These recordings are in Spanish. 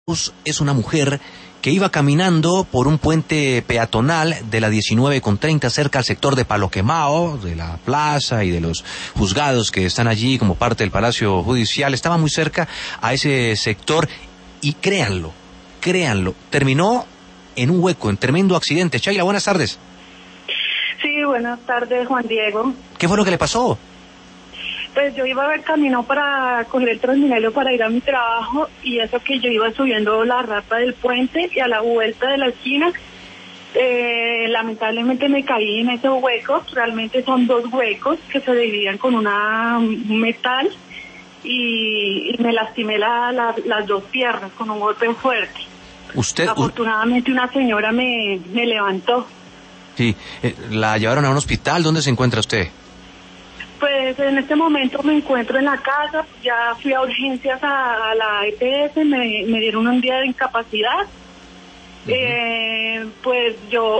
Es una mujer que iba caminando por un puente peatonal de la 19 con 30 cerca al sector de Palo Quemao, de la plaza y de los juzgados que están allí como parte del Palacio Judicial. Estaba muy cerca a ese sector y créanlo, terminó en un hueco, en tremendo accidente. Chayla, buenas tardes. Sí, buenas tardes, Juan Diego. ¿Qué fue lo que le pasó? Pues yo iba a ver camino para coger el Transmilenio para ir a mi trabajo, y eso que yo iba subiendo la rapa del puente, y a la vuelta de la esquina lamentablemente me caí en ese hueco. Realmente son dos huecos que se dividían con un metal, y me lastimé las dos piernas con un golpe fuerte. Afortunadamente una señora me levantó. Sí, ¿la llevaron a un hospital? ¿Dónde se encuentra usted? Pues en este momento me encuentro en la casa. Ya fui a urgencias a la EPS, me dieron un día de incapacidad. Pues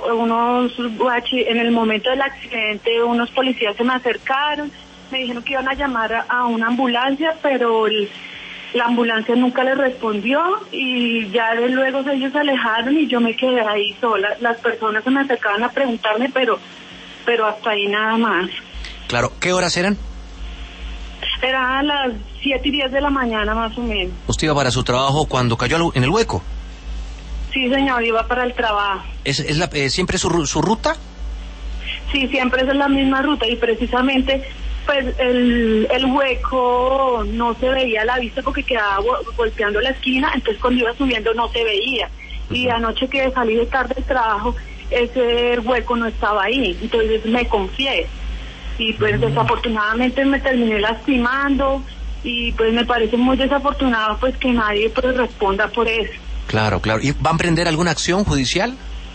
en el momento del accidente, unos policías se me acercaron, me dijeron que iban a llamar a una ambulancia, pero la ambulancia nunca les respondió, y ya luego ellos se alejaron y yo me quedé ahí sola. Las personas se me acercaban a preguntarme, pero hasta ahí nada más. Claro, ¿qué horas eran? Eran a las 7:10 de la mañana más o menos. ¿Usted iba para su trabajo cuando cayó en el hueco? Sí, señor, iba para el trabajo. ¿Siempre es su ruta? Sí, siempre es la misma ruta, y precisamente pues el hueco no se veía a la vista porque quedaba golpeando la esquina, entonces cuando iba subiendo no se veía. Y anoche que salí de tarde del trabajo, ese hueco no estaba ahí, entonces me confié. Y pues desafortunadamente me terminé lastimando, y pues me parece muy desafortunado pues que nadie pues responda por eso. Claro. ¿Y van a emprender alguna acción judicial?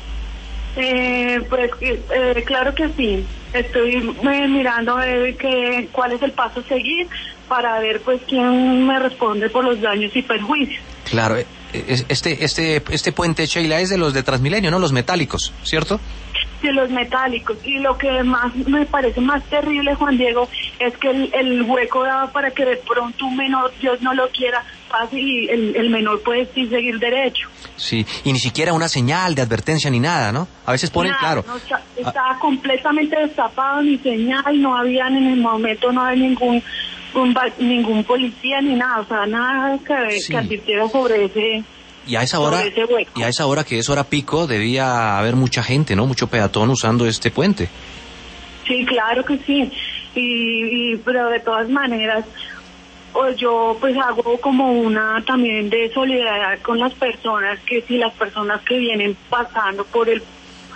Claro que sí. Estoy mirando a ver cuál es el paso a seguir para ver pues quién me responde por los daños y perjuicios. Claro, este puente, Sheila, es de los de Transmilenio, ¿no? Los metálicos, ¿cierto? De los metálicos, y lo que más me parece más terrible, Juan Diego, es que el hueco daba para que de pronto un menor, Dios no lo quiera, pase, y el menor puede sí seguir derecho. Sí, y ni siquiera una señal de advertencia ni nada, ¿no? A veces ponen, nada, claro. No, estaba completamente destapado, ni señal, no había en el momento, no había ningún policía ni nada, o sea, nada que advirtiera sobre ese. Y a esa hora que es hora pico, debía haber mucha gente, ¿no? Mucho peatón usando este puente. Sí, claro que sí. Pero de todas maneras, yo pues hago como una también de solidaridad con las personas, que si las personas que vienen pasando por el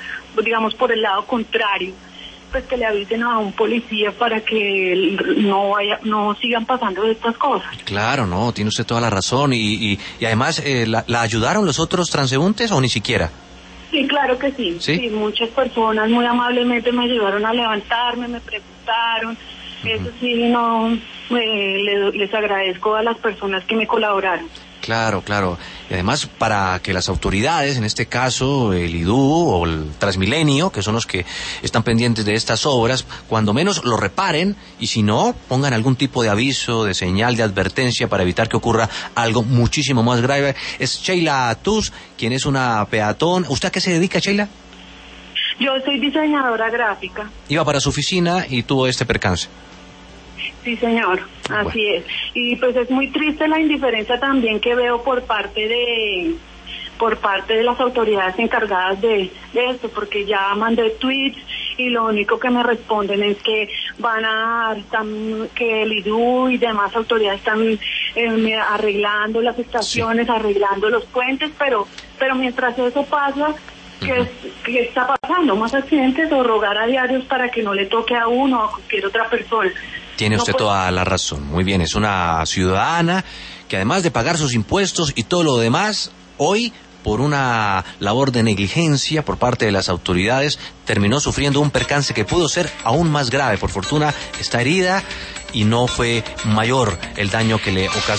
lado contrario, pues que le avisen a un policía para que no sigan pasando estas cosas. Claro, no, tiene usted toda la razón. Y además, ¿la ayudaron los otros transeúntes o ni siquiera? Sí, claro que sí. Sí, muchas personas muy amablemente me ayudaron a levantarme, me preguntaron. Eso sí, les agradezco a las personas que me colaboraron. Claro. Y además, para que las autoridades, en este caso el IDU o el Transmilenio, que son los que están pendientes de estas obras, cuando menos lo reparen, y si no, pongan algún tipo de aviso, de señal, de advertencia para evitar que ocurra algo muchísimo más grave. Es Sheila Tuz, quien es una peatón. ¿Usted a qué se dedica, Sheila? Yo soy diseñadora gráfica. Iba para su oficina y tuvo este percance. Sí, señor, así es. Y pues es muy triste la indiferencia también que veo por parte de las autoridades encargadas de esto, porque ya mandé tweets y lo único que me responden es que van a que el IDU y demás autoridades están arreglando las estaciones, arreglando los puentes, pero mientras eso pasa, ¿qué está pasando? ¿Más accidentes o rogar a diarios para que no le toque a uno o a cualquier otra persona? Tiene usted toda la razón. Muy bien, es una ciudadana que además de pagar sus impuestos y todo lo demás, hoy, por una labor de negligencia por parte de las autoridades, terminó sufriendo un percance que pudo ser aún más grave. Por fortuna está herida y no fue mayor el daño que le ocasionó.